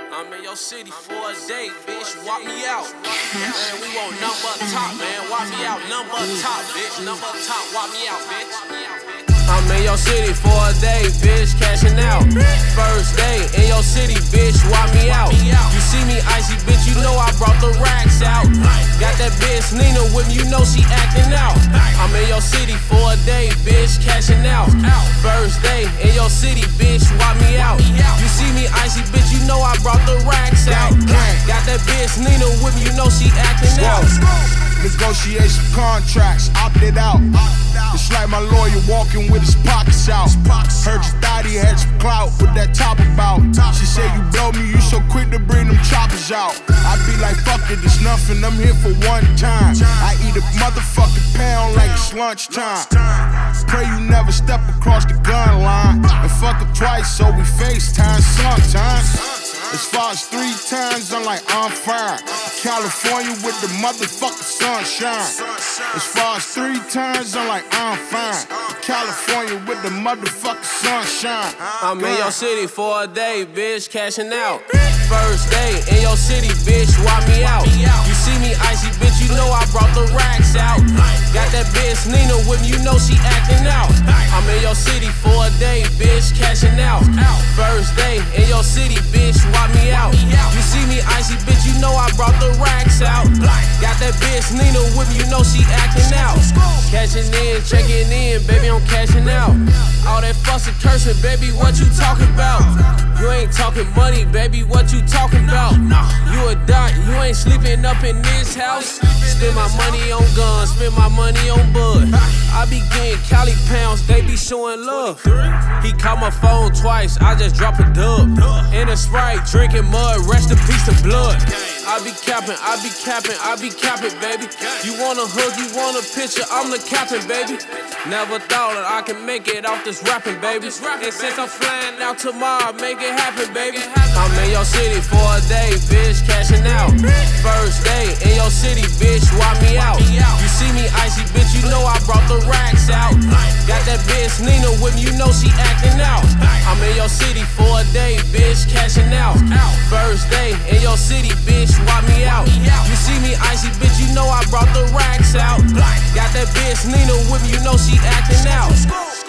I'm in your city for a day, bitch. Walk me out. Man, we want number top, man. Walk me out, number top, bitch. Number top, walk me out, bitch. I'm in your city for a day, bitch, cashing out. First day in your city, bitch, walk me out. You see me icy, bitch, you know I brought the racks out. Got that bitch Nina with me, you know she acting out. I'm in your city for a day, bitch, cashing out. First day in your city, bitch, walk me out. You see me icy, bitch, you know I brought the racks out. Got that bitch Nina with me, you know she acting out. Negotiation contracts, opted out. It's like my lawyer walking with his pockets out. Heard your daddy had some clout with that top about. She said you blow me, you so quick to bring them choppers out. I be like, fuck it, it's nothing, I'm here for one time. I eat a motherfucking pound like it's lunchtime. Pray you never step across the gun line. And fuck it twice, so we FaceTime sometimes. As far as 3 times, I'm like, I'm fine. California with the motherfucking sunshine. As far as 3 times, I'm like, I'm fine. California with the motherfucking sunshine. I'm in your city for a day, bitch, cashing out. First day in your city, bitch, walk me out. You see me icy, bitch, you know I brought the racks out. Got that bitch Nina with me, you know she acting out. I'm in your city for a day, bitch, cashing out. First day in your city, bitch, walk me out. You see me icy, bitch, you know I brought the racks out. Got that bitch Nina with me, you know she acting out. Cashing in, checking in, baby, I'm cashing out. All that fussing, cursing, baby, what you talking about? You ain't talking money, baby, what you talking about? You a dot, you ain't sleeping up in this house. Spend my money on guns, spend my money on bud. I be getting Cali pounds, they be showing love. He called my phone twice, I just drop a dub. In a Sprite, drinking mud, rest in peace to blood. I be capping, I be capping, I be capping, baby. You want a hug, you want a picture, I'm the captain, baby. Never thought that I can make it off this rapping, baby. And since I'm flying out tomorrow, make it happen, baby. I'm in your city for a day, bitch, cashing out. First day in your city, bitch, walk me out. You see me icy, bitch, you know I brought the racks out. Got that bitch Nina with me, you know she acting out. I'm in your city for a day, bitch, cashing out. First day in your city, bitch, walk me out. You see me icy, bitch, you know I brought the racks out. Got that bitch Nina with me, you know she acting out.